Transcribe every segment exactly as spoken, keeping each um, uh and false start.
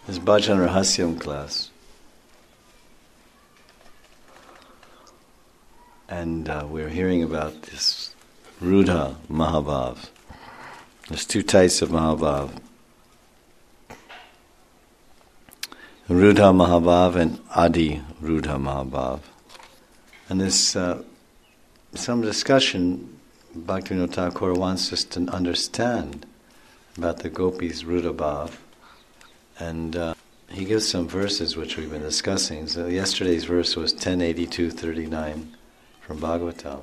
This is Bhajan Rahasyam class. And uh, we're hearing about this Rudha Mahabhav. There's two types of Mahabhav. Rudha Mahabhav and Adi Rudha Mahabhav. And there's uh, some discussion Bhaktivinoda Thakur wants us to understand about the gopis' Rudha Bhav. And uh, he gives some verses which we've been discussing. So yesterday's verse was ten eighty-two thirty-nine from Bhagavatam.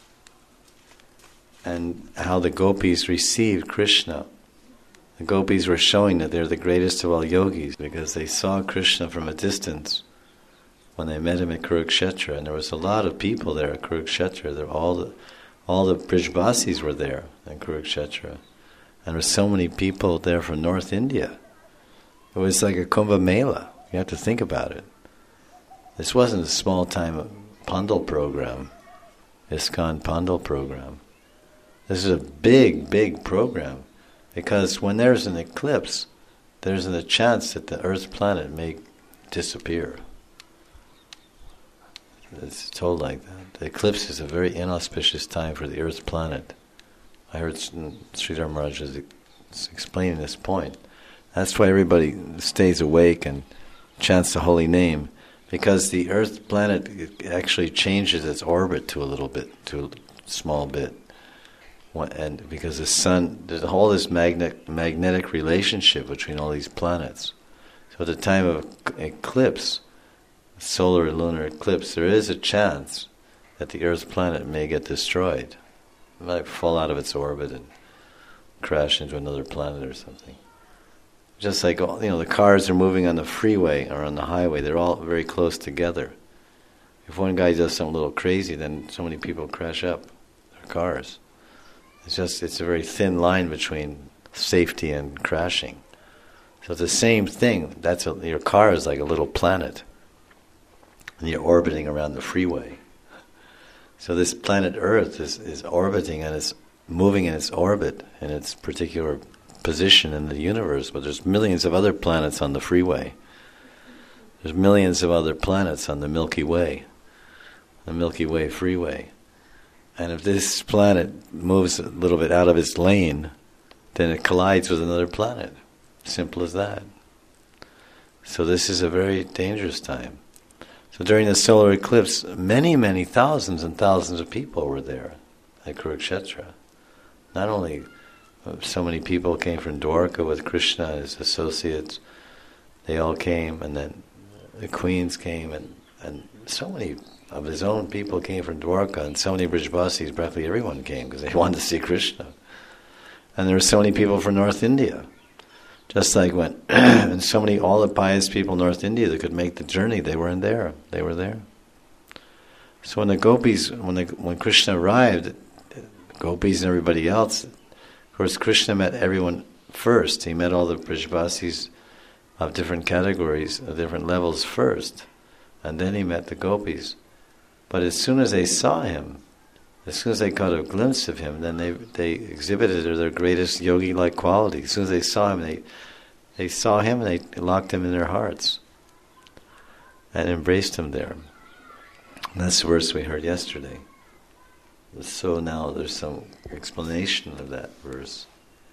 And how the gopis received Krishna. The gopis were showing that they're the greatest of all yogis because they saw Krishna from a distance when they met him at Kurukshetra. And there was a lot of people there at Kurukshetra. There, all the all the Brijbasis were there at Kurukshetra. And there were so many people there from North India. It was like a Kumbh Mela. You have to think about it. This wasn't a small-time Pandal program, ISKCON Pandal program. This is a big, big program. Because when there's an eclipse, there's a chance that the Earth planet may disappear. It's told like that. The eclipse is a very inauspicious time for the Earth planet. I heard Sridhar Maharaj is explaining this point. That's why everybody stays awake and chants the holy name, because the Earth planet actually changes its orbit to a little bit, to a small bit. And because the sun, there's all this magnet, magnetic relationship between all these planets. So at the time of eclipse, solar or lunar eclipse, there is a chance that the Earth planet may get destroyed. It might fall out of its orbit and crash into another planet or something. Just like, all, you know, the cars are moving on the freeway or on the highway, they're all very close together. If one guy does something a little crazy, then so many people crash up their cars. It's just, it's a very thin line between safety and crashing. So it's the same thing. That's a, your car is like a little planet, and you're orbiting around the freeway. So this planet Earth is, is orbiting and it's moving in its orbit in its particular position in the universe, but there's millions of other planets on the freeway. There's millions of other planets on the Milky Way, the Milky Way freeway. And if this planet moves a little bit out of its lane, then it collides with another planet. Simple as that. So this is a very dangerous time. So during the solar eclipse, many, many thousands and thousands of people were there at Kurukshetra. Not only so many people came from Dwarka with Krishna and his associates, they all came, and then the queens came, and, and so many of his own people came from Dwarka, and so many Brijbasis, practically everyone came because they wanted to see Krishna. And there were so many people from North India. Just like when, and so many, all the pious people in North India that could make the journey, they were in there. They were there. So when the gopis, when the, when Krishna arrived, the gopis and everybody else, of course Krishna met everyone first. He met all the Brijbasis of different categories, of different levels first. And then he met the gopis. But as soon as they saw him, as soon as they got a glimpse of him, then they they exhibited their greatest yogi-like quality. As soon as they saw him, they they saw him and they locked him in their hearts and embraced him there. And that's the verse we heard yesterday. So now there's some explanation of that verse.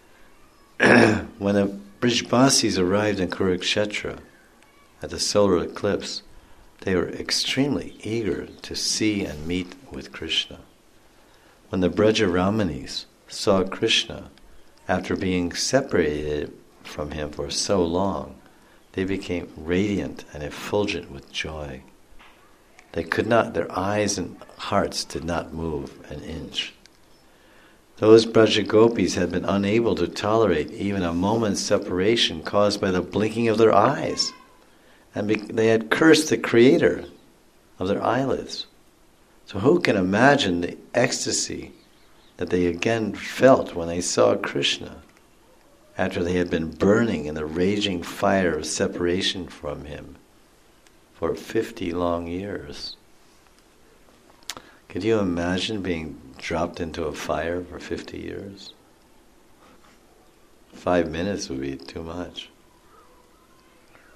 When the Brijbasis arrived in Kurukshetra at the solar eclipse, they were extremely eager to see and meet with Krishna. When the Brajaramanis saw Krishna, after being separated from him for so long, they became radiant and effulgent with joy. They could not, their eyes and hearts did not move an inch. Those Brajagopis had been unable to tolerate even a moment's separation caused by the blinking of their eyes, and be, they had cursed the Creator of their eyelids. So who can imagine the ecstasy that they again felt when they saw Krishna after they had been burning in the raging fire of separation from him for fifty long years? Could you imagine being dropped into a fire for fifty years? Five minutes would be too much.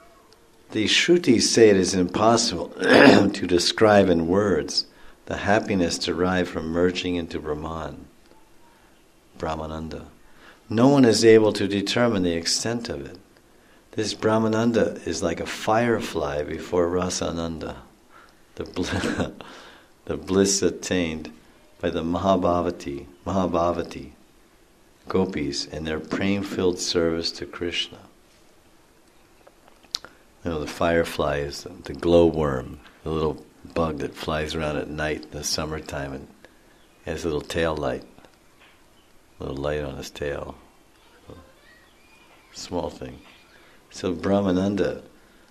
The Shrutis say it is impossible to describe in words the happiness derived from merging into Brahman, Brahmananda. No one is able to determine the extent of it. This Brahmananda is like a firefly before Rasananda, the, bl- the bliss attained by the Mahabhavati, Mahabhavati gopis in their prema-filled service to Krishna. You know, the firefly is the glowworm, the little bug that flies around at night in the summertime and has a little tail light, a little light on his tail. Small thing. So Brahmananda,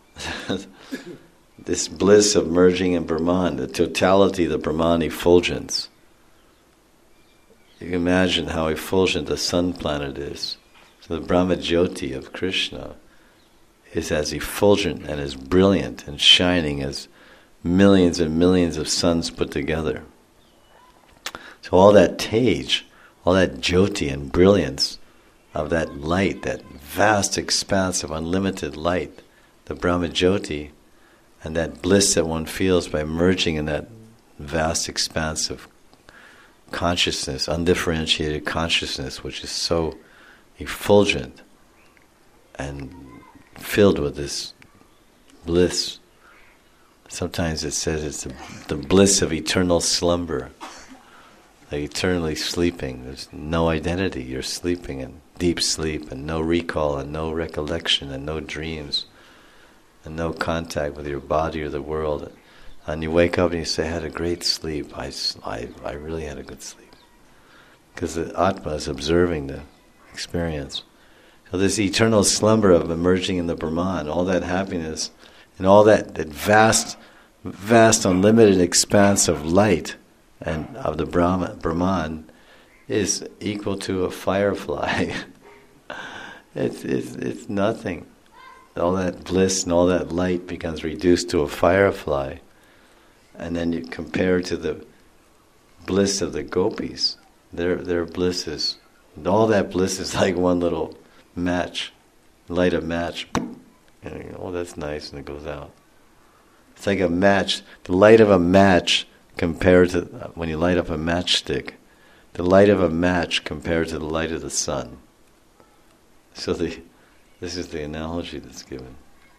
this bliss of merging in Brahman, the totality of the Brahman effulgence. You can imagine how effulgent the sun planet is. So the Brahma Jyoti of Krishna is as effulgent and as brilliant and shining as millions and millions of suns put together. So all that tej, all that jyoti and brilliance of that light, that vast expanse of unlimited light, the Brahma Jyoti, and that bliss that one feels by merging in that vast expanse of consciousness, undifferentiated consciousness, which is so effulgent and filled with this bliss. Sometimes it says it's the, the bliss of eternal slumber, like eternally sleeping. There's no identity. You're sleeping in deep sleep and no recall and no recollection and no dreams and no contact with your body or the world. And you wake up and you say, I had a great sleep. I, I, I really had a good sleep. Because the Atma is observing the experience. So this eternal slumber of emerging in the Brahman, all that happiness, and all that, that vast, vast unlimited expanse of light and of the Brahma, Brahman is equal to a firefly. it's, it's, it's nothing. All that bliss and all that light becomes reduced to a firefly. And then you compare to the bliss of the gopis. Their their bliss is, all that bliss is like one little match, light a match. And you go, oh, that's nice, and it goes out. It's like a match. The light of a match compared to, when you light up a matchstick, the light of a match compared to the light of the sun. So the this is the analogy that's given.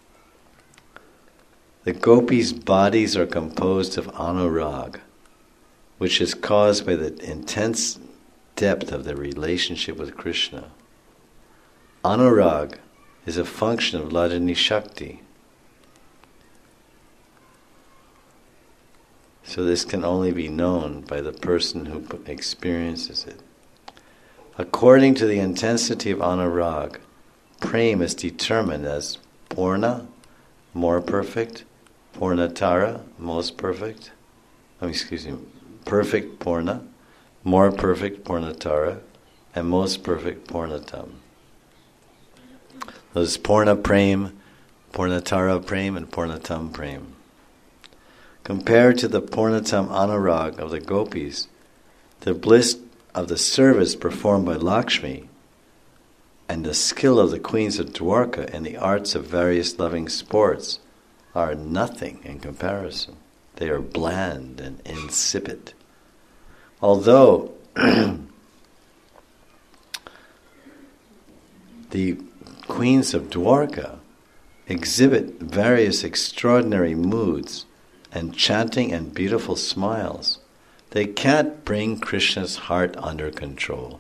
The gopis' bodies are composed of anurag, which is caused by the intense depth of their relationship with Krishna. Anurag is a function of Ladini Shakti. So this can only be known by the person who experiences it. According to the intensity of anurag, prema is determined as purna, more perfect, purnatara, most perfect, oh, excuse me, perfect purna, more perfect purnatara, and most perfect purnatam. Those purna prem, purnatara prem, and purnatam prem. Compared to the purnatam anurag of the gopis, the bliss of the service performed by Lakshmi and the skill of the queens of Dwarka in the arts of various loving sports are nothing in comparison. They are bland and insipid. Although the queens of Dwarka exhibit various extraordinary moods and chanting and beautiful smiles, they can't bring Krishna's heart under control.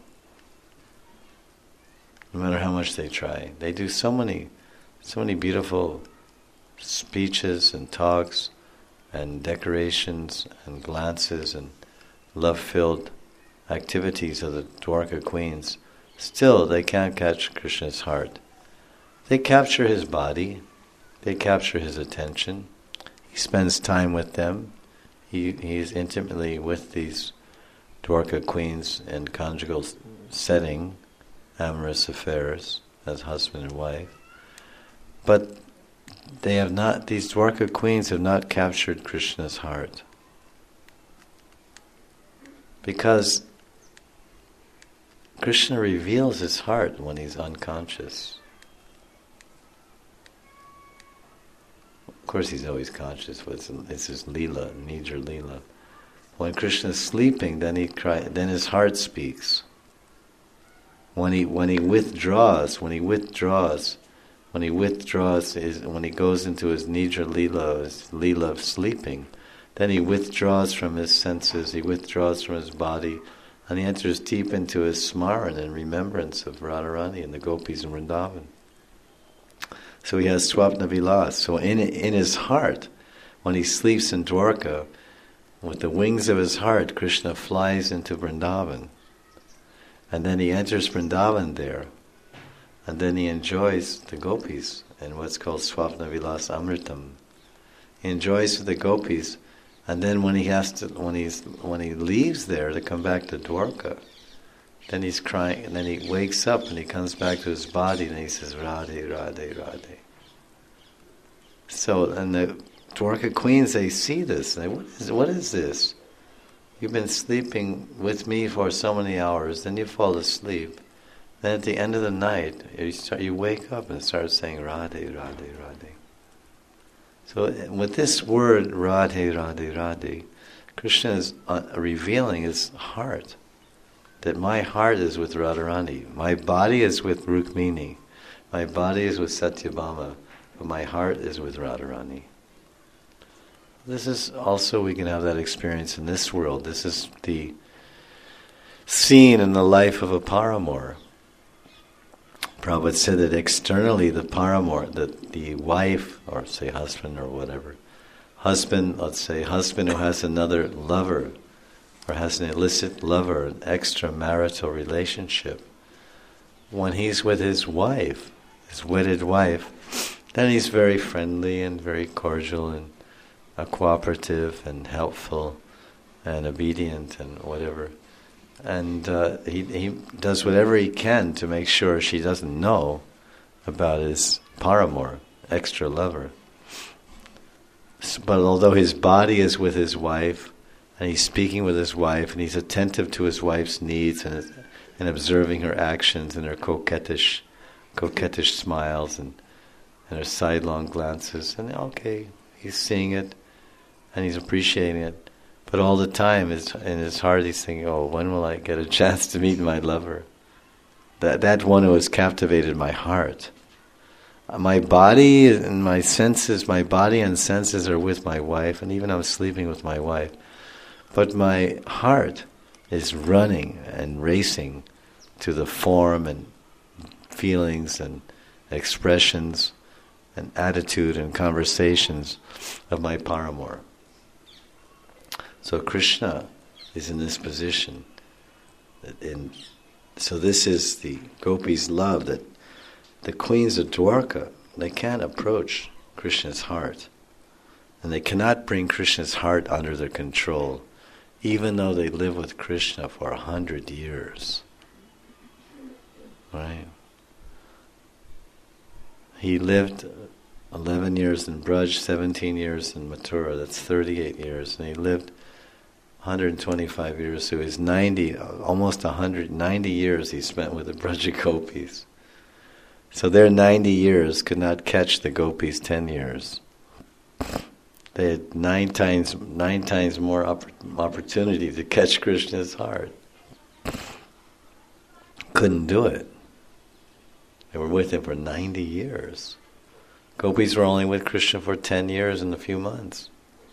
No matter how much they try. They do so many, so many beautiful speeches and talks and decorations and glances and love-filled activities of the Dwarka queens. Still, they can't catch Krishna's heart. They capture his body. They capture his attention. He spends time with them. He he is intimately with these Dwarka queens in conjugal setting, amorous affairs as husband and wife. But they have not, these Dwarka queens have not captured Krishna's heart. Because Krishna reveals his heart when he's unconscious. course he's always conscious, but it's, it's his lila, Nija lila. When Krishna is sleeping, then he cry, then his heart speaks. When he when he withdraws, when he withdraws, when he withdraws, his, when he goes into his Nija lila, his lila of sleeping, then he withdraws from his senses, he withdraws from his body, and he enters deep into his smaran and remembrance of Radharani and the gopis in Vrindavan. So he has Swapna Vilas. So in in his heart, when he sleeps in Dwarka, with the wings of his heart, Krishna flies into Vrindavan. And then he enters Vrindavan there. And then he enjoys the gopis in what's called Swapna Vilas Amritam. He enjoys with the gopis, and then when he has to, when he's when he leaves there to come back to Dwarka, then he's crying, and then he wakes up and he comes back to his body and he says, Radhe, Radhe, Radhe. So, and the Dwarka queens, they see this, and they, what is, what is this? You've been sleeping with me for so many hours, then you fall asleep. Then at the end of the night, you start, you wake up and start saying Radhe, Radhe, Radhe. So with this word Radhe, Radhe, Radhe, Krishna is uh, revealing his heart. That my heart is with Radharani. My body is with Rukmini. My body is with Satyabhama. But my heart is with Radharani. This is also, we can have that experience in this world. This is the scene in the life of a paramour. Prabhupada said that externally the paramour, that the wife, or say husband or whatever, husband, let's say husband who has another lover, or has an illicit lover, an extramarital relationship, when he's with his wife, his wedded wife, then he's very friendly and very cordial and uh, cooperative and helpful and obedient and whatever. And uh, he he does whatever he can to make sure she doesn't know about his paramour, extra lover. But although his body is with his wife, and he's speaking with his wife, and he's attentive to his wife's needs, and and observing her actions and her coquettish, coquettish smiles and and her sidelong glances, and okay, he's seeing it, and he's appreciating it. But all the time, is in his heart, he's thinking, "Oh, when will I get a chance to meet my lover? That that one who has captivated my heart. My body and my senses, my body and senses are with my wife, and even I'm sleeping with my wife. But my heart is running and racing to the form and feelings and expressions and attitude and conversations of my paramour." So Krishna is in this position. In, so this is the gopis' love, that the queens of Dwarka, they can't approach Krishna's heart. And they cannot bring Krishna's heart under their control, even though they live with Krishna for a hundred years. Right? He lived eleven years in Braj, seventeen years in Mathura, that's thirty-eight years, and he lived one hundred twenty-five years, so he's ninety, almost one hundred ninety years he spent with the Braja gopis. So their ninety years could not catch the gopis' ten years. They had nine times nine times more opp- opportunity to catch Krishna's heart. Couldn't do it. They were with him for ninety years. Gopis were only with Krishna for ten years and a few months.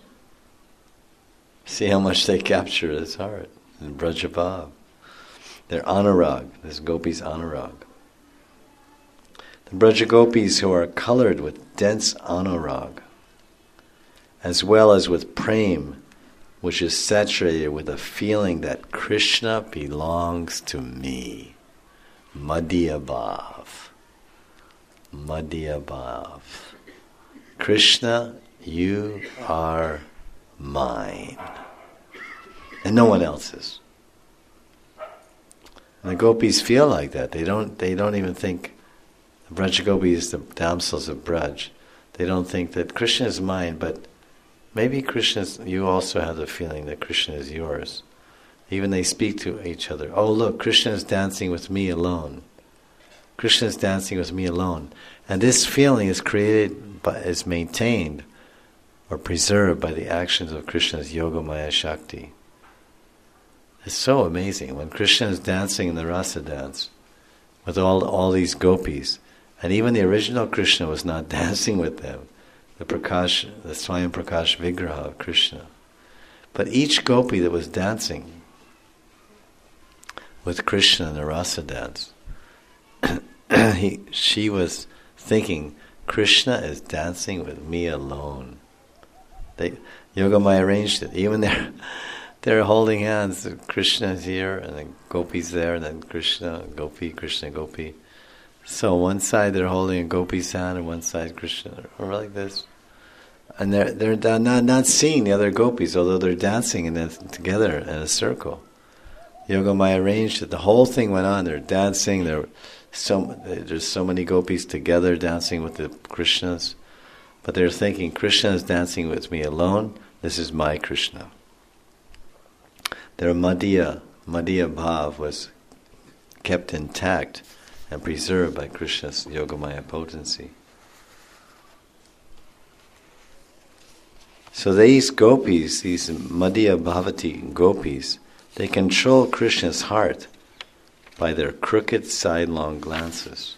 See how much they capture his heart in Brajabhav. They're anurag. This gopis anurag. The Braja gopis who are colored with dense anurag, as well as with prem, which is saturated with a feeling that Krishna belongs to me. Madhyabhav. Madhyabhav. Krishna, you are mine. And no one else's. And the gopis feel like that. They don't they don't even think, the Braja gopis, the damsels of Braj, they don't think that Krishna is mine, but maybe Krishna's, you also have the feeling that Krishna is yours. Even they speak to each other. Oh look, Krishna is dancing with me alone. Krishna is dancing with me alone. And this feeling is created, by, is maintained or preserved by the actions of Krishna's Yogamaya Shakti. It's so amazing. When Krishna is dancing in the rasa dance with all, all these gopis, and even the original Krishna was not dancing with them, the Prakash, the Swayam Prakash Vigraha of Krishna. But each gopi that was dancing with Krishna in the rasa dance, he, she was thinking, Krishna is dancing with me alone. They, Yogamaya arranged it. Even they're, they're holding hands. Krishna is here, and then Gopi's there, and then Krishna, Gopi, Krishna, Gopi. So one side they're holding a Gopi's hand, and one side Krishna, or like this. And they're they're not not seeing the other gopis, although they're dancing in a, together in a circle. Yogamaya arranged it. The whole thing went on. They're dancing. They're so there's so many gopis together dancing with the Krishnas, but they're thinking Krishna is dancing with me alone. This is my Krishna. Their Madhya Madhya Bhav was kept intact and preserved by Krishna's Yogamaya potency. So these gopis, these Madhya Bhavati gopis, they control Krishna's heart by their crooked sidelong glances.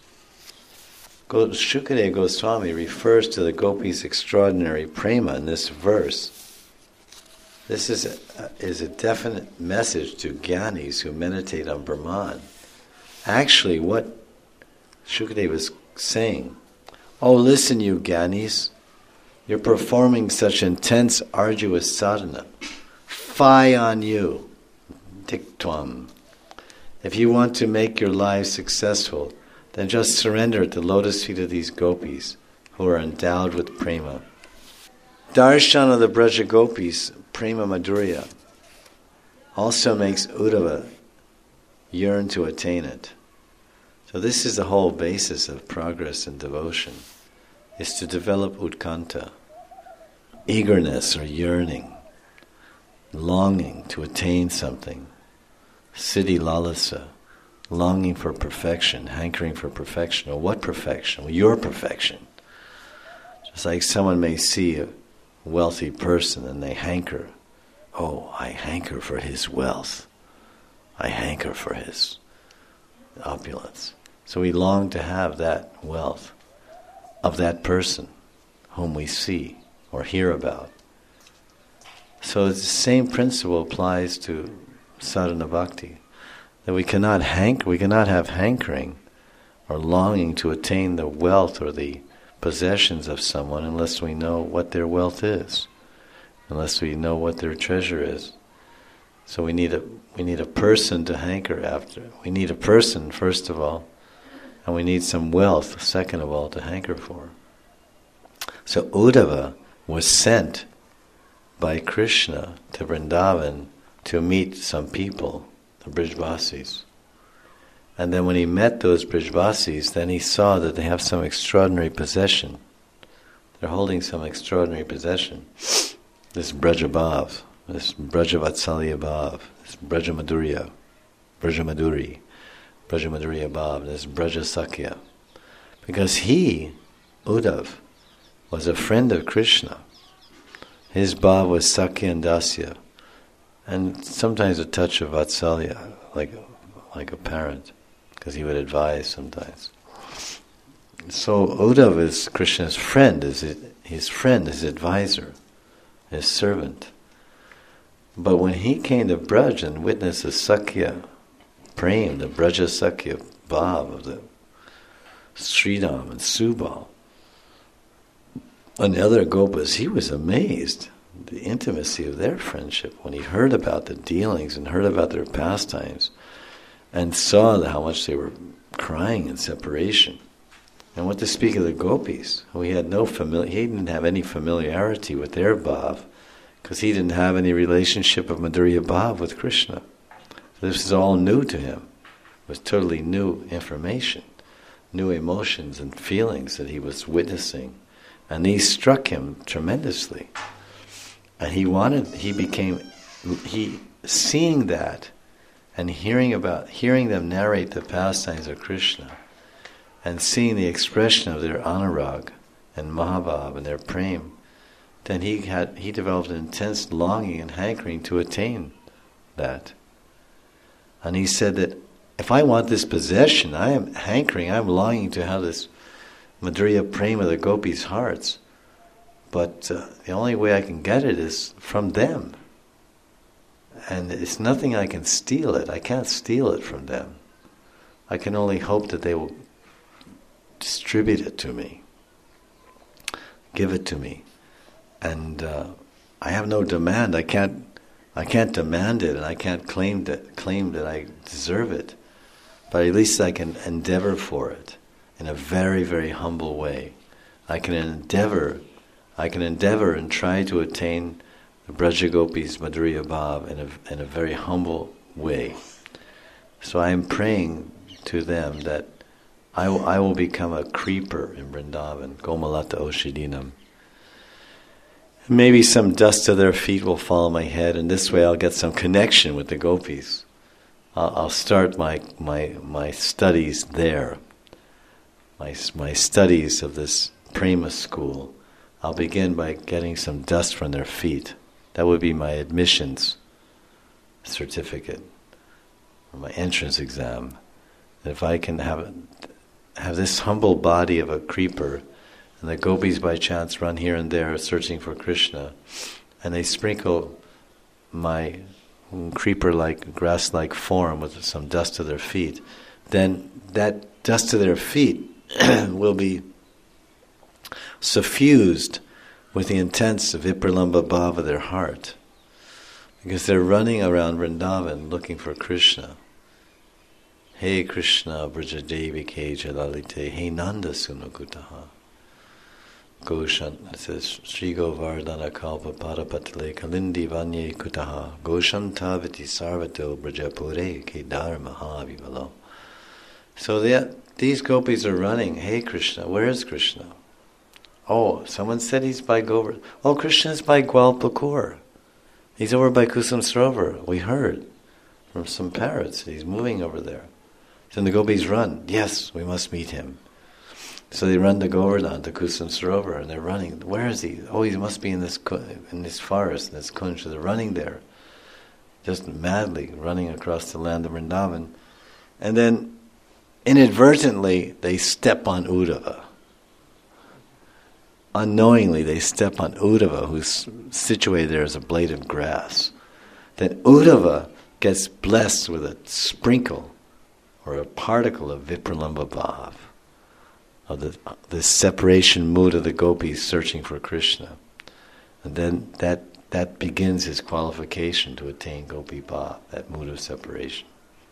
Shukadeva Goswami refers to the gopis' extraordinary prema in this verse. This is a, is a definite message to Gyanis who meditate on Brahman. Actually, what Shukadeva is saying, oh, listen, you Gyanis, you're performing such intense, arduous sadhana. Fie on you, diktvam. If you want to make your lives successful, then just surrender at the lotus feet of these gopis who are endowed with prema. Darshan of the Braja gopis, prema madhurya, also makes Uddhava yearn to attain it. So this is the whole basis of progress in devotion, is to develop utkanta, eagerness or yearning, longing to attain something, siddhi lalasa, longing for perfection, hankering for perfection. Or what perfection? Well, your perfection. Just like someone may see a wealthy person and they hanker, oh, I hanker for his wealth. I hanker for his opulence. So we long to have that wealth of that person whom we see or hear about. So the same principle applies to sadhana bhakti, that we cannot hank, we cannot have hankering or longing to attain the wealth or the possessions of someone unless we know what their wealth is, unless we know what their treasure is. So we need a we need a person to hanker after. We need a person, first of all, and we need some wealth, second of all, to hanker for. So Uddhava was sent by Krishna to Vrindavan to meet some people, the Brijvasis. And then when he met those Brijvasis, then he saw that they have some extraordinary possession. They're holding some extraordinary possession. This Brajabhav, this Brajavatsalya Bhav, this Brajamadurya, Brajamaduri, Brajamadurya Bhav, this Brajasakya. Because he, Uddhav, was a friend of Krishna. His Bhav was Sakya and Dasya, and sometimes a touch of Vatsalya, like, like a parent, because he would advise sometimes. So Uddhav is Krishna's friend, is his friend, his advisor, his servant. But when he came to Braj and witnessed the Sakya Prem, the Braja Sakya Bhav of the Sridham and Subal, and the other Gopas, he was amazed, the intimacy of their friendship, when he heard about the dealings and heard about their pastimes and saw how much they were crying in separation. And what to speak of the Gopis, who he had no famili- he didn't have any familiarity with their Bhav, because he didn't have any relationship of Madhurya Bhav with Krishna. So this is all new to him. It was totally new information, new emotions and feelings that he was witnessing. And these struck him tremendously. And he wanted, he became, he, seeing that and hearing about, hearing them narrate the pastimes of Krishna and seeing the expression of their anurag and mahabhav and their prem, then he had he developed an intense longing and hankering to attain that. And he said that if I want this possession, I am hankering, I'm longing to have this Madhurya Prema, the gopis' hearts. But uh, the only way I can get it is from them. And it's nothing I can steal it. I can't steal it from them. I can only hope that they will distribute it to me, give it to me. And uh, I have no demand. I can't I can't demand it, and I can't claim that claim that I deserve it. But at least I can endeavor for it in a very, very humble way. I can endeavor, I can endeavor and try to attain the Brajagopis Madhurya Bhav in a in a very humble way. So I am praying to them that I will, I will become a creeper in Vrindavan, Gomalata Oshidinam. Maybe some dust of their feet will fall on my head, and this way I'll get some connection with the gopis. I'll, I'll start my, my my studies there. My my studies of this Prema school. I'll begin by getting some dust from their feet. That would be my admissions certificate, or my entrance exam. And if I can have have this humble body of a creeper, and the gopis by chance run here and there searching for Krishna, and they sprinkle my creeper-like, grass-like form with some dust to their feet, then that dust to their feet will be suffused with the intense vipralamba bhava of their heart, because they're running around Vrindavan looking for Krishna. Hey Krishna Brajadevi Ke Jalalite, Hey Nanda Sunakutaha. Goshan, it says, Sri Govardhana Kalpa Padapatale Kalindi Vanye Kutaha, Goshanta Viti Sarvato Brajapure Ke Dharma Vivalo. So that these gopis are running, hey Krishna, where is Krishna? Oh, someone said he's by Govardhan. Oh, Krishna is by Gwalpakur. He's over by Kusum Srovar. We heard from some parrots. He's moving over there. Then the gopis run. Yes, we must meet him. So they run to Govardhan, to Kusum Sarovar, and they're running. Where is he? Oh, he must be in this in this forest, in this kunj. So they're running there, just madly running across the land of Vrindavan. And then, inadvertently, they step on Uddhava. Unknowingly, they step on Uddhava, who's situated there as a blade of grass. Then Uddhava gets blessed with a sprinkle, or a particle of Vipralamba Bhav, of the, the separation mood of the gopis searching for Krishna. And then that that begins his qualification to attain Gopi Bhav, that mood of separation.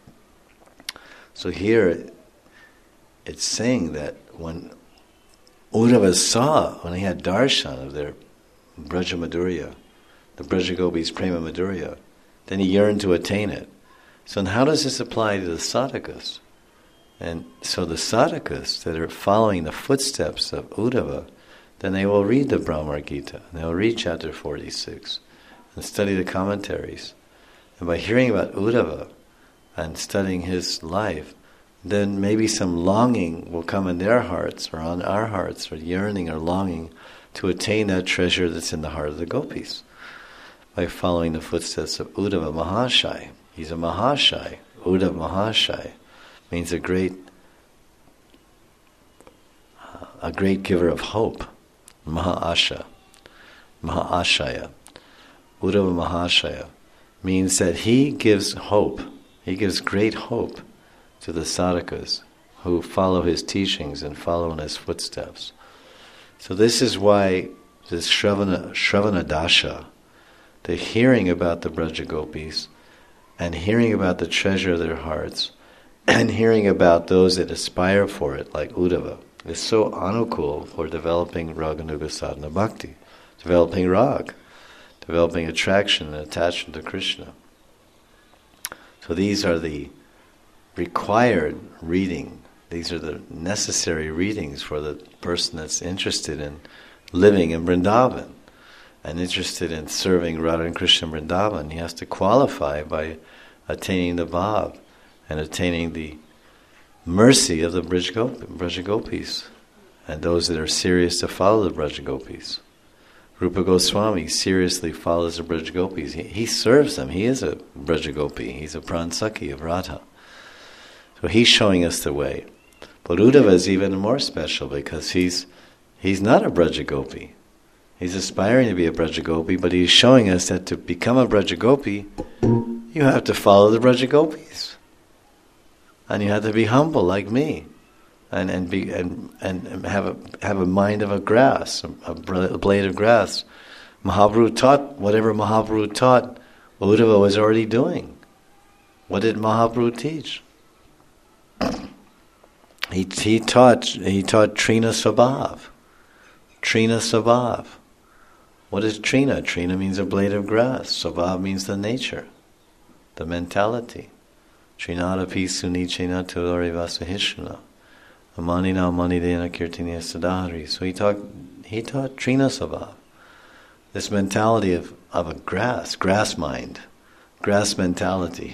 So here it's saying that when Uddhava saw, when he had darshan of their Braja Madhurya, the Braja Gopis Prema Madhurya, then he yearned to attain it. So how does this apply to the sadhakas? And so the sadhakas that are following the footsteps of Uddhava, then they will read the Brahmar Gita, and they will read chapter forty-six, and study the commentaries. And by hearing about Uddhava and studying his life, then maybe some longing will come in their hearts, or on our hearts, or yearning or longing to attain that treasure that's in the heart of the gopis, by following the footsteps of Uddhava Mahashai. He's a Mahashai. Uddhava Mahashai means a great, uh, a great giver of hope. Mahaasha, Mahaashaya. Uddhava Mahashaya means that he gives hope. He gives great hope to the sadhakas who follow his teachings and follow in his footsteps. So this is why this Shravana, Shravana Dasha, the hearing about the Braja Gopis, and hearing about the treasure of their hearts, and hearing about those that aspire for it, like Uddhava, is so anukul for developing Raganuga Sadhana Bhakti, developing rag, developing attraction and attachment to Krishna. So these are the required reading, these are the necessary readings for the person that's interested in living in Vrindavan and interested in serving Radha and Krishna in Vrindavan. He has to qualify by attaining the bhav and attaining the mercy of the Braj Gopis and those that are serious to follow the Braj Gopis, Rupa Goswami seriously follows the Braj Gopis. He, he serves them. He is a Braj Gopi. He's a Pransaki of Radha. So he's showing us the way. But Uddhava is even more special because he's he's not a Braj Gopi. He's aspiring to be a Braj Gopi, but he's showing us that to become a Braj Gopi, you have to follow the Braj Gopis. And you have to be humble like me. And and be and, and have a have a mind of a grass, a, a blade of grass. Mahaprabhu taught whatever Mahaprabhu taught, Uddhava was already doing. What did Mahaprabhu teach? He he taught he taught Trina Svabhav. Trina Svabhav. What is Trina? Trina means a blade of grass. Svabhav means the nature, the mentality. Trinadapi sunichena tudori vasahishana. Amanina manidena kirtiniya sadhari. So he taught he taught Trina Svabhav. This mentality of, of a grass, grass mind, grass mentality.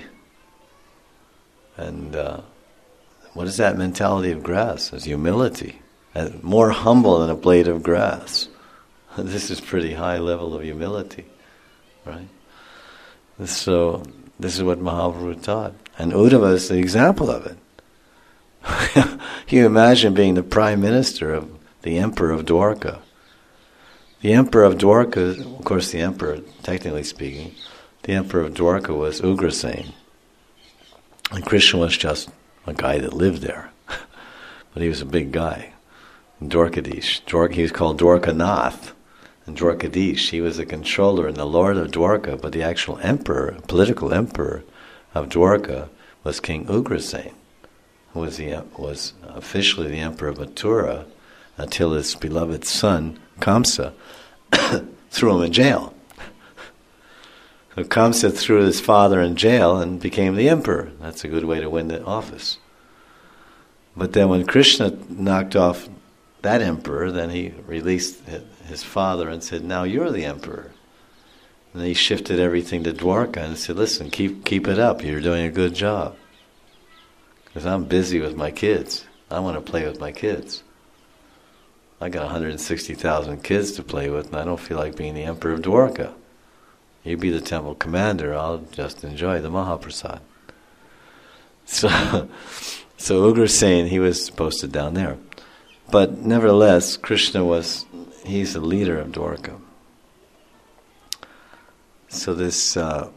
And uh, what is that mentality of grass? It's humility. And more humble than a blade of grass. This is pretty high level of humility, right? So this is what Mahaprabhu taught. And Uddhava is the example of it. You imagine being the prime minister of the emperor of Dwarka. The emperor of Dwarka, of course the emperor, technically speaking, the emperor of Dwarka was Ugrasen. And Krishna was just a guy that lived there. But he was a big guy. Dwarkadish. Dwarka, he was called Dwarkanath. And Dwarkadish, he was the controller and the lord of Dwarka, but the actual emperor, political emperor of Dwarka was King Ugrasen, who was, the, was officially the emperor of Mathura until his beloved son, Kamsa, threw him in jail. So Kamsa threw his father in jail and became the emperor. That's a good way to win the office. But then when Krishna knocked off that emperor, then he released his father and said, now you're the emperor. And he shifted everything to Dwarka and said, listen, keep keep it up, you're doing a good job. Because I'm busy with my kids. I want to play with my kids. I got one hundred sixty thousand kids to play with, and I don't feel like being the emperor of Dwarka. You be the temple commander, I'll just enjoy the Mahaprasad. So, so Ugrasen, he was posted down there. But nevertheless, Krishna was, he's the leader of Dwarka. So this, uh,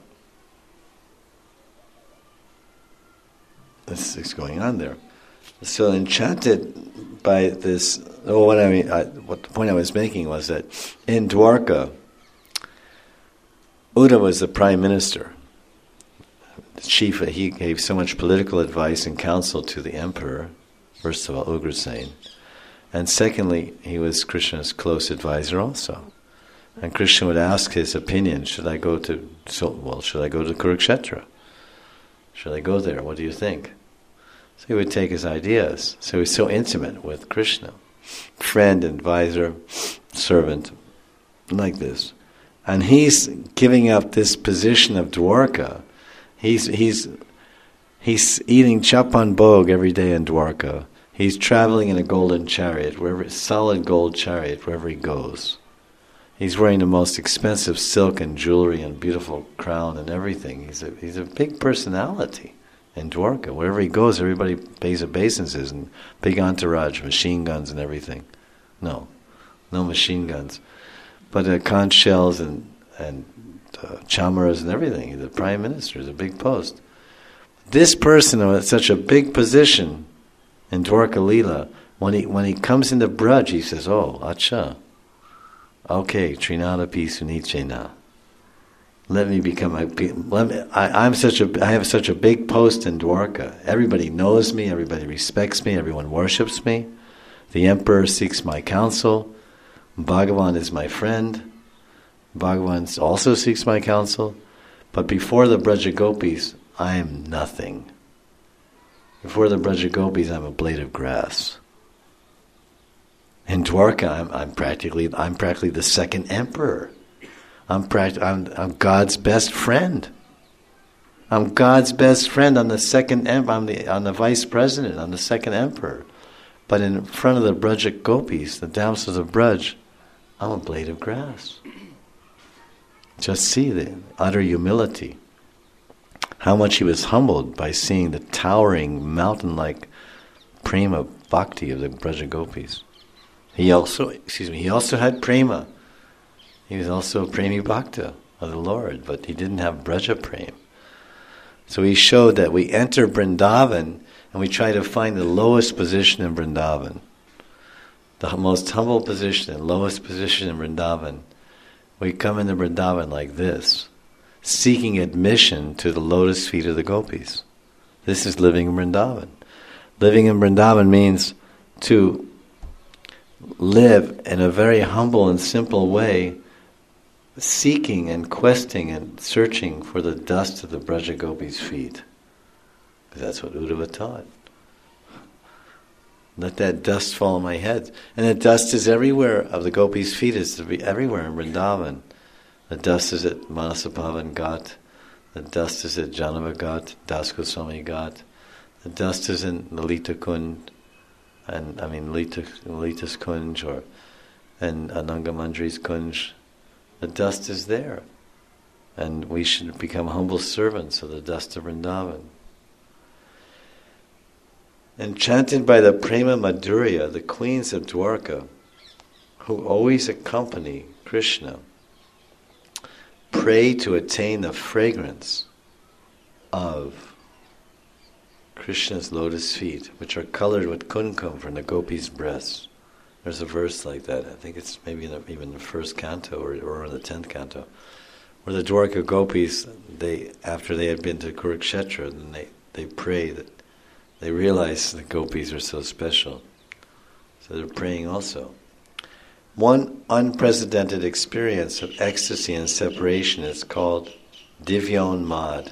this is going on there. So enchanted by this, oh, what I mean, I, what the point I was making was that in Dwarka, Uddhava was the prime minister. The chief, he gave so much political advice and counsel to the emperor, first of all, Ugrasen. And secondly, he was Krishna's close advisor also. And Krishna would ask his opinion, should I go to, so, well, should I go to Kurukshetra? Should I go there? What do you think? So he would take his ideas. So he's so intimate with Krishna. Friend, advisor, servant, like this. And he's giving up this position of Dwarka. He's he's he's eating chapan bhog every day in Dwarka. He's traveling in a golden chariot, wherever solid gold chariot, wherever he goes. He's wearing the most expensive silk and jewelry and beautiful crown and everything. He's a he's a big personality in Dwarka. Wherever he goes, everybody pays obeisances and big entourage, machine guns and everything. No, no machine guns. But uh, conch shells and, and uh, chamaras and everything. The prime minister is a big post. This person with such a big position in Dwarka Leela, when he when he comes into Braj, he says, oh, acha, okay, Trinadapi Sunichena. Let me become a let me, I, I'm such a I have such a big post in Dwarka. Everybody knows me, everybody respects me, everyone worships me. The emperor seeks my counsel. Bhagavan is my friend. Bhagavan also seeks my counsel. But before the Braja Gopis, I am nothing. Before the Braja Gopis, I'm a blade of grass. In Dwarka, I'm, I'm practically I'm practically the second emperor. I'm, pract- I'm I'm God's best friend. I'm God's best friend. I'm the second em- I'm the I'm the vice president. I'm the second emperor. But in front of the Braja Gopis, the damsels of Braj, I'm a blade of grass. Just see the utter humility. How much he was humbled by seeing the towering, mountain-like prema bhakti of the Braja Gopis. He also, excuse me, he also had prema. He was also a premi bhakta of the Lord, but he didn't have Braja prem. So he showed that we enter Vrindavan and we try to find the lowest position in Vrindavan. The most humble position and lowest position in Vrindavan. We come into Vrindavan like this, seeking admission to the lotus feet of the gopis. This is living in Vrindavan. Living in Vrindavan means to live in a very humble and simple way, seeking and questing and searching for the dust of the Braja Gopis' feet. Because that's what Uddhava taught. Let that dust fall on my head. And the dust is everywhere of the gopis' feet. It's everywhere in Vrindavan. The dust is at Manasabhavan Ghat. The dust is at Janava Ghat, Das Goswami Ghat. The dust is in Lalita Kund, and I mean Lalita, Lalita's Kunj, or and Ananga Mandri's Kunj. The dust is there. And we should become humble servants of the dust of Vrindavan. Enchanted by the Prema Madhurya, the queens of Dwarka, who always accompany Krishna, pray to attain the fragrance of Krishna's lotus feet, which are colored with kumkum from the gopis' breasts. There's a verse like that. I think it's maybe in the, even the first canto or, or in the tenth canto, where the Dwarka gopis, they after they had been to Kurukshetra, then they, they pray that they realize the gopis are so special. So they're praying also. One unprecedented experience of ecstasy and separation is called Divyon Mad.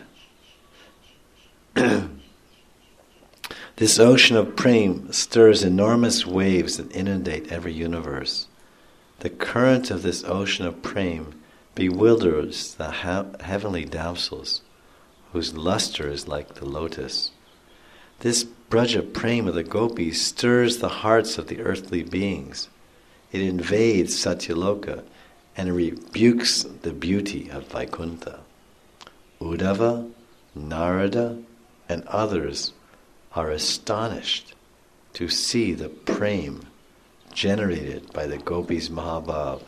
This ocean of prem stirs enormous waves that inundate every universe. The current of this ocean of prem bewilders the ha- heavenly damsels, whose luster is like the lotus. This Braja prem of the gopis stirs the hearts of the earthly beings. It invades Satyaloka and rebukes the beauty of Vaikuntha. Uddhava, Narada, and others are astonished to see the prem generated by the gopis' Mahabhav.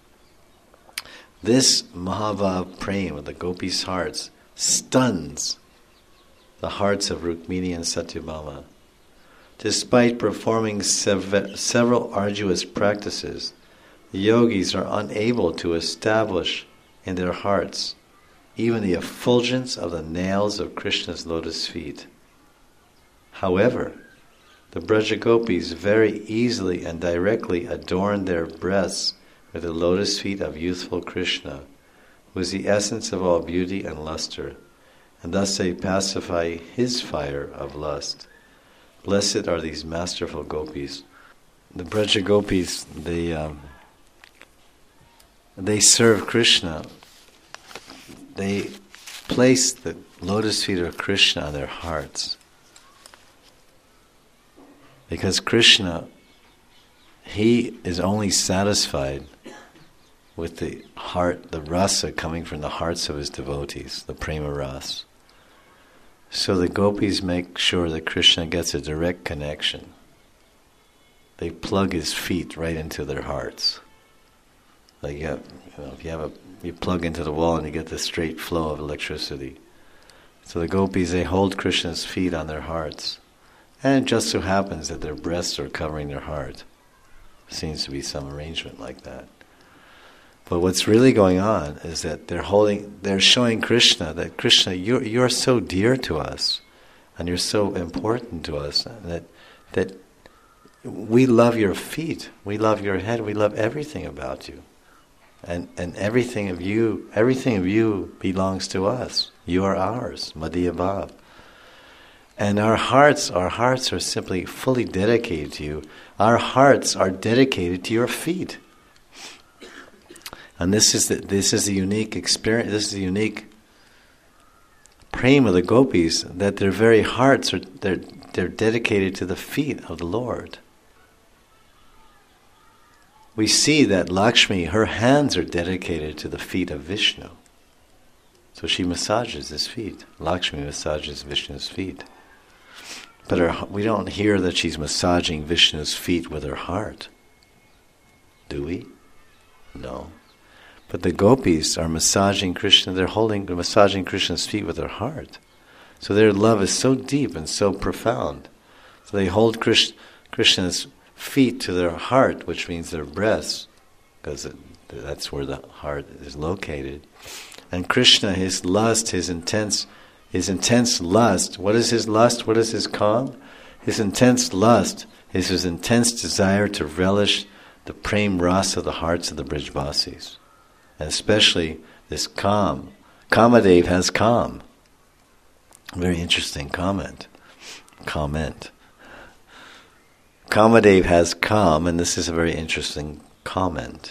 This Mahabhav prem of the gopis' hearts stuns the hearts of Rukmini and Satyabhama. Despite performing sev- several arduous practices, the yogis are unable to establish in their hearts even the effulgence of the nails of Krishna's lotus feet. However, the Braja Gopis very easily and directly adorn their breasts with the lotus feet of youthful Krishna, who is the essence of all beauty and luster, and thus they pacify his fire of lust. Blessed are these masterful gopis. The Braja Gopis, they um, they serve Krishna. They place the lotus feet of Krishna on their hearts. Because Krishna, he is only satisfied with the heart, the rasa coming from the hearts of his devotees, the prema rasa. So the gopis make sure that Krishna gets a direct connection. They plug his feet right into their hearts. Like you, have, you know, if you have a, you plug into the wall and you get the straight flow of electricity. So the gopis, they hold Krishna's feet on their hearts. And it just so happens that their breasts are covering their heart. Seems to be some arrangement like that. But what's really going on is that they're holding, they're showing Krishna that Krishna, you're you're so dear to us, and you're so important to us that that we love your feet, we love your head, we love everything about you, and and everything of you, everything of you belongs to us. You are ours, Madhya Bhav. And our hearts, our hearts are simply fully dedicated to you. Our hearts are dedicated to your feet. And this is the, this is the unique experience, this is the unique prema of the gopis, that their very hearts are they're they're dedicated to the feet of the Lord. we see that Lakshmi, her hands are dedicated to the feet of Vishnu. So she massages his feet. Lakshmi massages Vishnu's feet. But her, we don't hear that she's massaging Vishnu's feet with her heart. Do we? No. But the gopis are massaging Krishna, they're holding, they're massaging Krishna's feet with their heart. So their love is so deep and so profound. So they hold Krish, Krishna's feet to their heart, which means their breasts, because it, that's where the heart is located. And Krishna, his lust, his intense, his intense lust, what is his lust? What is his calm? His intense lust is his intense desire to relish the prem rasa of the hearts of the Brijbasis. And especially this calm. Kamadev has calm. Very interesting comment. Comment. Kamadev has calm, and this is a very interesting comment.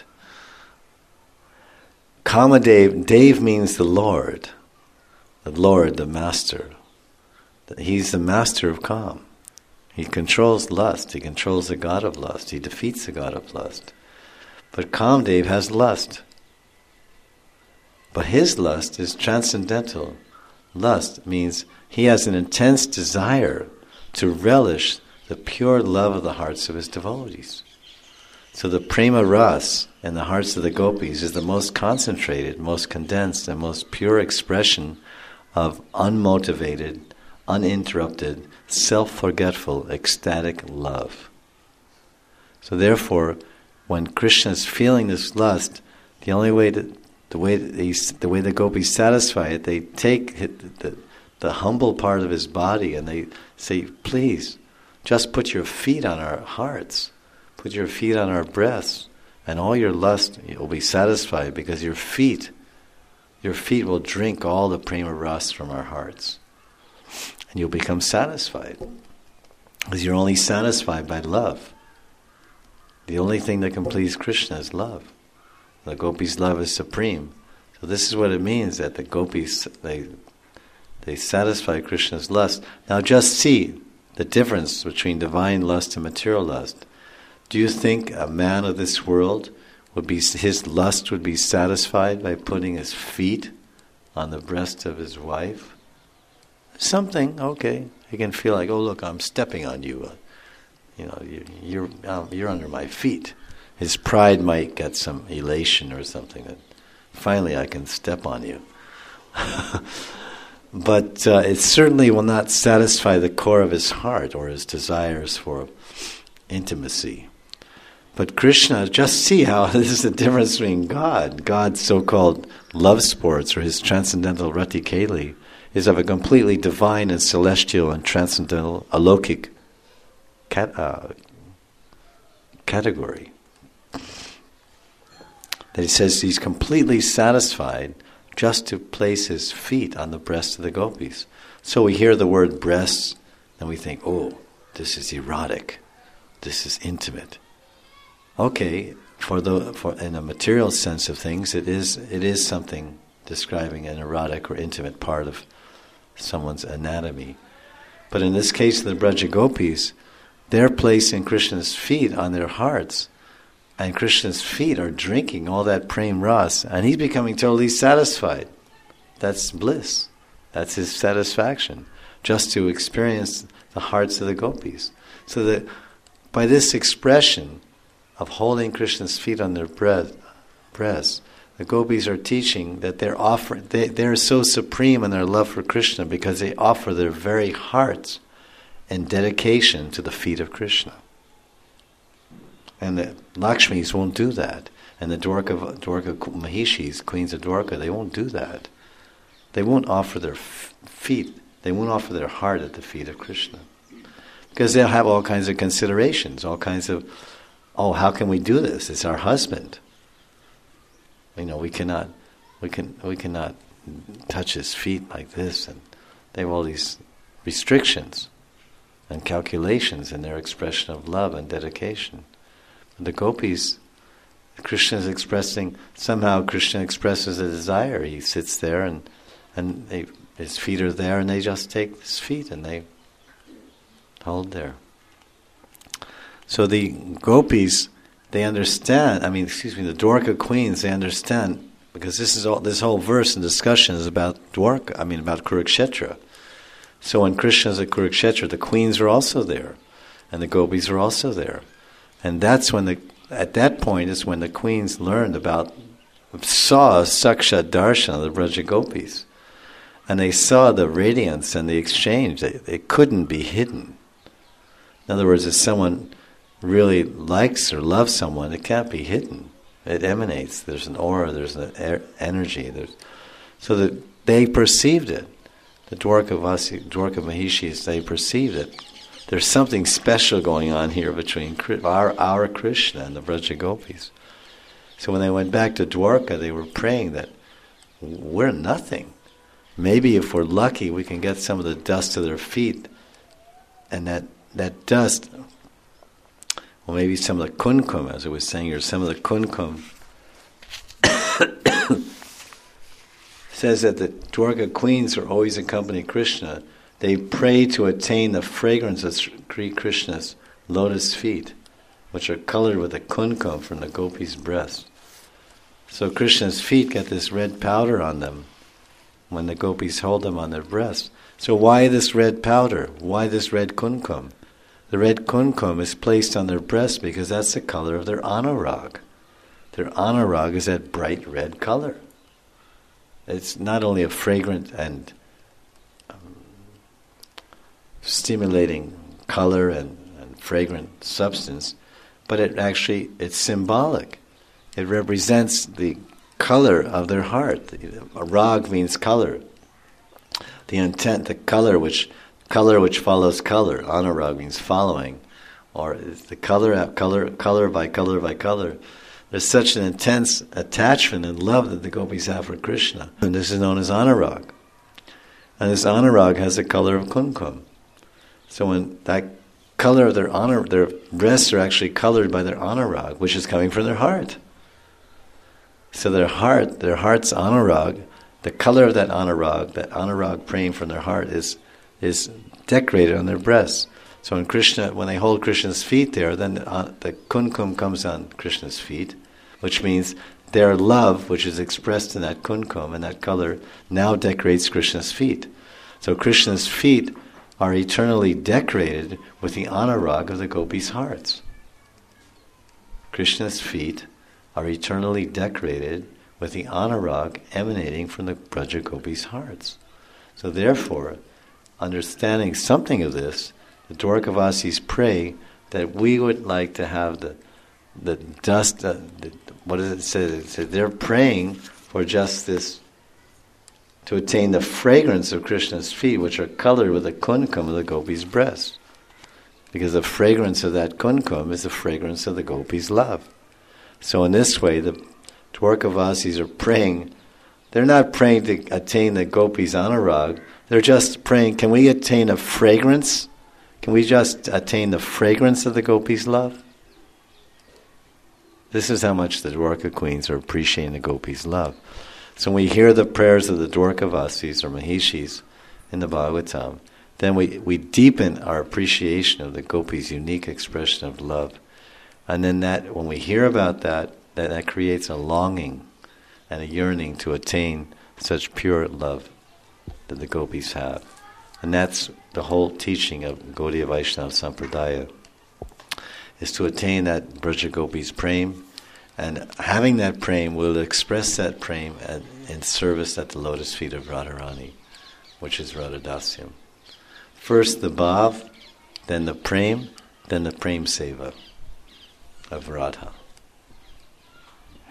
Kamadev, Dev means the Lord. The Lord, the Master. He's the master of calm. He controls lust. He controls the god of lust. He defeats the god of lust. But Kamadev has lust. But his lust is transcendental. Lust means he has an intense desire to relish the pure love of the hearts of his devotees. So the prema ras in the hearts of the gopis is the most concentrated, most condensed, and most pure expression of unmotivated, uninterrupted, self-forgetful, ecstatic love. So therefore, when Krishna is feeling this lust, the only way to, the way they, the way the gopis satisfy it, they take it, the, the humble part of his body and they say, please, just put your feet on our hearts, put your feet on our breasts, and all your lust will be satisfied because your feet, your feet will drink all the prema rasa from our hearts. And you'll become satisfied. Because you're only satisfied by love. The only thing that can please Krishna is love. The gopis' love is supreme. So this is what it means that the gopis, they, they satisfy Krishna's lust. Now just see the difference between divine lust and material lust. Do you think a man of this world would be, his lust would be satisfied by putting his feet on the breast of his wife? Something, okay. He can feel like, oh look, I'm stepping on you. Uh, you know, you, you're um, you're under my feet. His pride might get some elation or something that finally I can step on you. But uh, it certainly will not satisfy the core of his heart or his desires for intimacy. But Krishna, just see how this is the difference between God. God's so-called love sports, or his transcendental rati keli, is of a completely divine and celestial and transcendental alokic cat, uh, category. That he says he's completely satisfied just to place his feet on the breasts of the gopis. So we hear the word breasts, and we think, oh, this is erotic, this is intimate. Okay, for the for in a material sense of things, it is it is something describing an erotic or intimate part of someone's anatomy. But in this case, the Braja Gopis, they're placing Krishna's feet on their hearts, and Krishna's feet are drinking all that prem ras, and he's becoming totally satisfied. That's bliss. That's his satisfaction, just to experience the hearts of the gopis. So that by this expression of holding Krishna's feet on their breasts, the gopis are teaching that they're offering, they, they're so supreme in their love for Krishna because they offer their very hearts in dedication to the feet of Krishna. And the Lakshmis won't do that. And the Dwarka, Dwarka Mahishis, queens of Dwarka, they won't do that. They won't offer their f- feet, they won't offer their heart at the feet of Krishna. Because they'll have all kinds of considerations, all kinds of, oh, how can we do this? It's our husband. You know, we cannot, we can, we cannot touch his feet like this, and they have all these restrictions and calculations in their expression of love and dedication. The gopis, Krishna is expressing, somehow Krishna expresses a desire. He sits there and and they, his feet are there, and they just take his feet and they hold there. So the gopis they understand, I mean, excuse me, the Dwarka queens, they understand, because this is all, this whole verse and discussion is about Dwarka, I mean, about Kurukshetra. So when Krishna is at Kurukshetra, the queens are also there, and the gopis are also there. And that's when the, at that point is when the queens learned about, saw Sakshat Darshan of the Braja Gopis. And they saw the radiance and the exchange. They, they couldn't be hidden. In other words, if someone really likes or loves someone, it can't be hidden. It emanates. There's an aura, there's an er- energy. There's, so that they perceived it. The Dwarka Vasi, Dwarka Mahishis, they perceived it. There's something special going on here between our, our Krishna and the Braja Gopis. So when they went back to Dwarka, they were praying that we're nothing. Maybe if we're lucky, we can get some of the dust to their feet, and that, that dust, well, maybe some of the kunkum, as I was saying here, some of the kunkum says that the Dwarka queens are always accompanying Krishna. They pray to attain the fragrance of Sri Krishna's lotus feet, which are colored with the kunkum from the gopis' breast. So Krishna's feet get this red powder on them when the gopis hold them on their breast. So why this red powder? Why this red kunkum? The red kunkum is placed on their breast because that's the color of their anurag. Their anurag is that bright red color. It's not only a fragrant and um, stimulating color and, and fragrant substance, but it actually, it's symbolic. It represents the color of their heart. A rag means color. The intent, the color which color which follows color. Anurag means following, or it's the color, color, color by color by color. There's such an intense attachment and love that the gopis have for Krishna, and this is known as anurag. And this anurag has the color of kumkum. So when that color of their honor, their breasts are actually colored by their anurag, which is coming from their heart. So their heart, their heart's anurag, the color of that anurag, that anurag praying from their heart is is decorated on their breasts. So when Krishna, when they hold Krishna's feet there, then uh, the kunkum comes on Krishna's feet, which means their love, which is expressed in that kunkum and that color, now decorates Krishna's feet. So Krishna's feet are eternally decorated with the anurag of the gopis' hearts. Krishna's feet are eternally decorated with the anurag emanating from the Braja gopis' hearts. So therefore, understanding something of this, the Dwarkavasis pray that we would like to have the the dust, uh, the, what does it say? It says they're praying for just this, to attain the fragrance of Krishna's feet, which are colored with the kunkum of the gopis' breast. Because the fragrance of that kunkum is the fragrance of the gopis' love. So in this way, the Dwarkavasis are praying, they're not praying to attain the gopis' anurag, they're just praying, can we attain a fragrance? Can we just attain the fragrance of the gopis' love? This is how much the Dwarka queens are appreciating the gopis' love. So when we hear the prayers of the Dwarkavasis or Mahishis in the Bhagavatam, then we, we deepen our appreciation of the gopis' unique expression of love. And then that, when we hear about that, that, that creates a longing and a yearning to attain such pure love that the gopis have. And that's the whole teaching of Gaudiya Vaishnava Sampradaya, is to attain that Braja Gopis prem, and having that prem will express that prem at, in service at the lotus feet of Radharani, which is Radhadasyam. First the bhav, then the prem, then the prem seva of Radha.